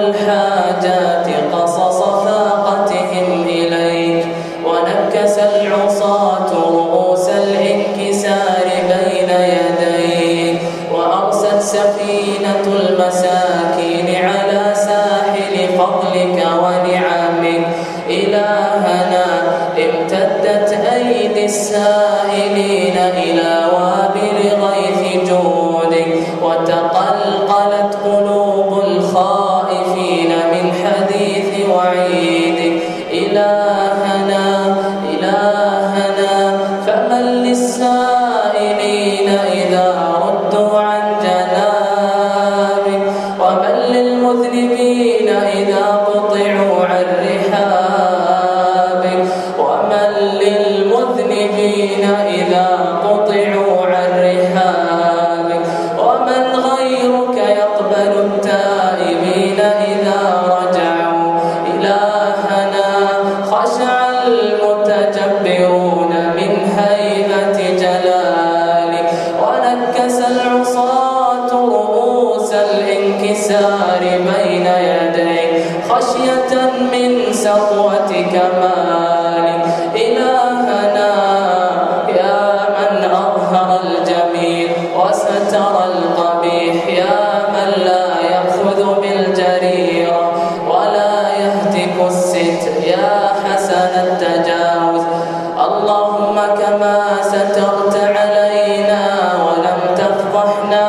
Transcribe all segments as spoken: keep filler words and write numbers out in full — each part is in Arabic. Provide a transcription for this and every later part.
الحاجات قصص فاقتهم إليك، ونكس العصاة رؤوس الانكسار بين يديك، وأرست سفينة المساكين على ساحل فضلك ونعمك. إلهنا امتدت أيدي السائلين إلى وابل غيث جودك، وتقلقلت قلوب الخائفين من حديث وعيدك. إلهنا إلهنا فمن للسائلين إذا ردوا عن جنابك، ومن للمذنبين إذا قطعوا عن رحابك، ومن للمذنبين إذا قطعوا عن رحابك، ومن غيرك يقبل التائبين إذا رجعوا. إلهنا خشع المتجبرون من هيبة جلالك، ونكس العصاة رؤوس الانكسار بين يديك خشية من سطوة كمالك. إلهنا يا من أظهر الجميل وستر القبيح، يا من لا يأخذ بالجريرة ولا يهتك الستر، يا حسن التجاوز. اللهم كما سترت علينا ولم تفضحنا،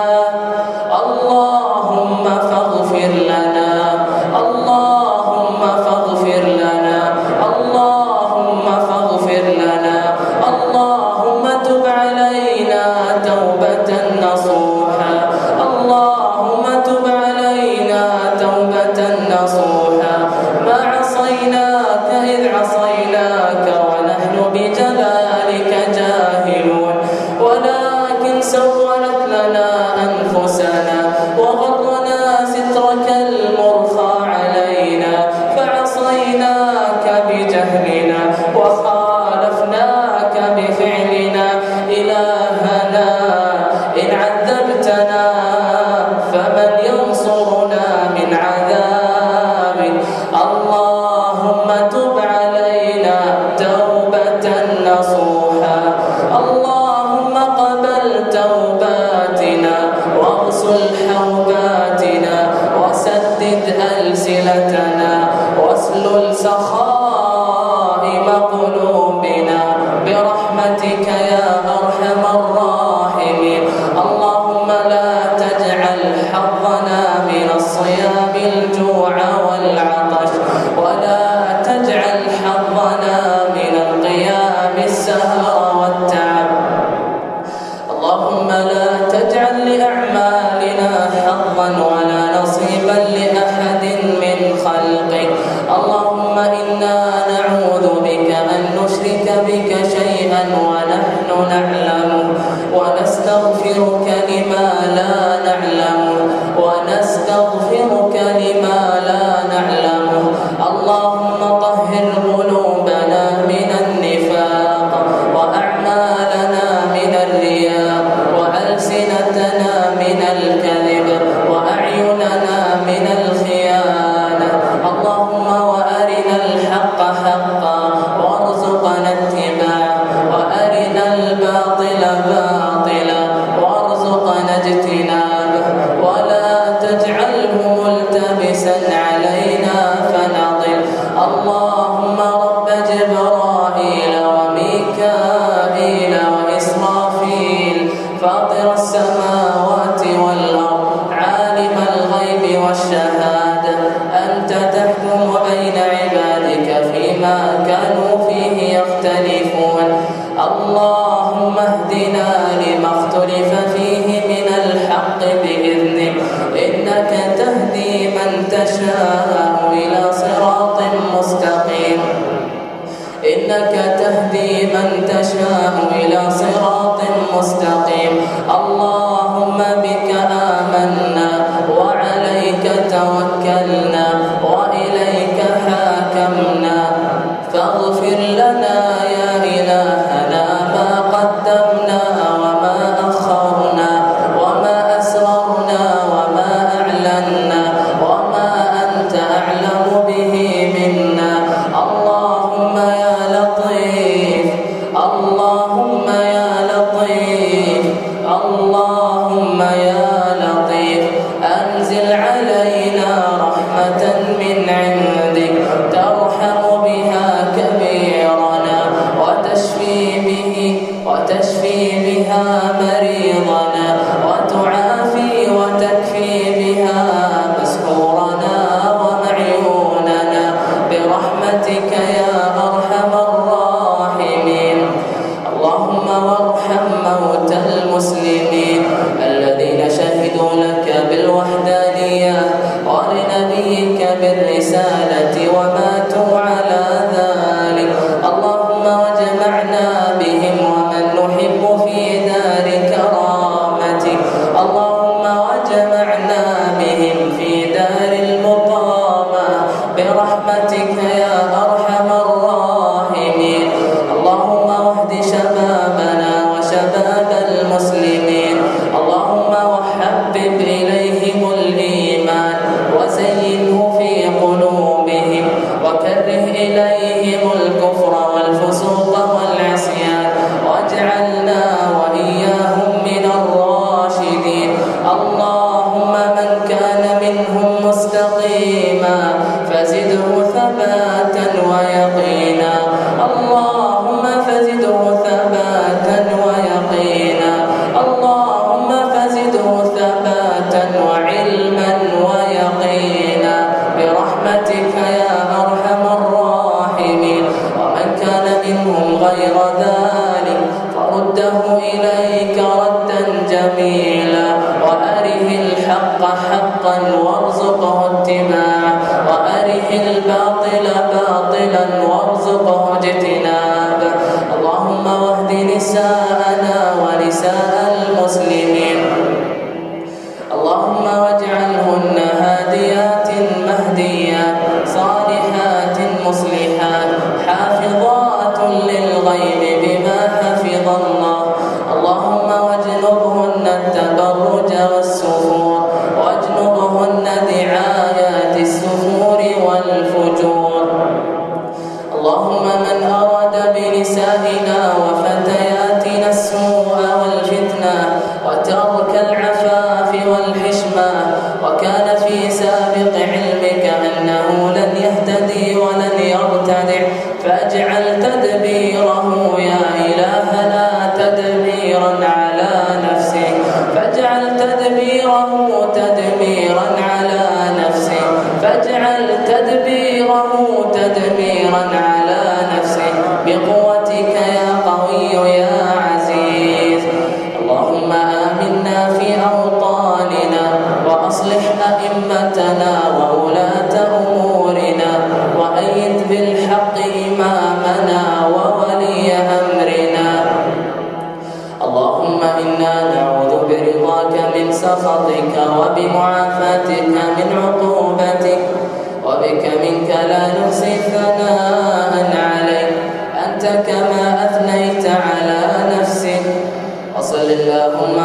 اللهم فاغفر لنا، اللهم فاغفر لنا، اللهم فاغفر لنا، اللهم تب علينا توبة نصوحا، اللهم تب علينا توبة نصوحا. ما عصيناك إذ عصيناك ونحن بجلالك جاهلون، ولكن سولت لنا أنفسنا وغرنا سترك المرخى علينا، فعصيناك بجهلنا وخالفناك بفعلنا. إلهنا إن عذبتنا فمن ينصرنا من عذابك. اللهم تب علينا توبة نصوحا، اللهم قبل توباتنا واغسل حوباتنا وسدد ألسنتنا واسلل سخائم قلوبنا برحمتك يا أرحم الراحمين. اللهم لا تجعل حظنا من الصيام الجوع والعطش، ولا تجعل حظنا من القيام السهر والتعب. اللهم لا تجعل لأعمالنا حظا ولا نصيبا لأحد من خلقك. اللهم إنا نعوذ بك أن نشرك بك شيئا ونحن نعلمه، ونستغفرك لما لا نعلمه، ونستغفرك لما لا نعلمه. اللهم طهر قلوبنا من النفاق، وأعمالنا من الرياء، وألسنتنا من الكذب، وأعيننا من الخيانة. اللهم وأرنا الحق حقا وارزقنا اتباعه، وأرنا الباطل باطلا وارزقنا اجتنابه، ولا تجعله ملتبسا علينا فنضل. اللهم رب جبرائيل وميكائيل وإسرافيل فاطر السماوات والأرض عالم الغيب والشهادة، أنت تحكم بين عبادك فيما كانوا فيه يختلفون. اللهم اهدنا لما اختلف فيه من الحق بإذنك، إنك تهدي من تشاء إلى صراط مستقيم، إنك تهدي من تشاء إلى صراط مستقيم. اللهم بك آمنا وعليك توكلنا وإليك حاكمنا، فاغفر لنا يا إلهنا ما قدمنا وما أخرنا وما أسررنا وما أعلنا وما أنت ولنبيك بالرسالة وماتوا على ذلك. اللهم واجمعنا بهم ومن نحب في دار كرامتك. اللهم واجمعنا بهم في دار المقامة برحمتك يا أرحم الراحمين. اللهم واهد شبابنا وشباب المسلمين. اللهم وحبب إليهم الإيمان وزينه في قلوبهم وكره إليهم الكفر والفسوق والعصيان واجعلنا وإياهم من الراشدين. اللهم من كان منهم مستقيما فزده ثباتا ويقينا. اللهم فزده ثباتا ويقينا. اللهم فزده ثباتا وعلما ويقينا برحمتك يا أرحم الراحمين. ومن كان منهم غير ذلك فرده إليك ردا جميلا وأره الحق حقا وارزقه اتباعه وأره الباطل باطلا وارزقه اجتنابه. اللهم واهد نساءنا ونساء المسلمين. اللهم واجعلهن هاديات مهديات صالحات مصلحات حافظات للغيب بما حفظ الله. اللهم واجنبهن التبرج والسفور واجنبهن دعايات السفور والفجور. اللهم من أراد بنسائنا وفتياتنا السوء والفتنة وترك العفاف والحشمة وكان في سابق علمك أنه لن يهتدي ولن يرتدع فاجعل تدبيره يا إلهنا تدميرا على نفسه. فاجعل تدبيره تدميرا على نفسه. فاجعل تدبيره تدميرا على نفسه بقوتك يا قوي يا عزيز. اللهم آمنا في أوطاننا وأصلح أئمتنا وولاة أمورنا وأيد بالحق إمامنا وولي أمرنا. اللهم إنا نعوذ برضاك من سخطك وبمعافاتك من عقوبتك وبك منك لا نحصي ثناء عليك أنت كما أثنيت على نفسك. وصل اللهم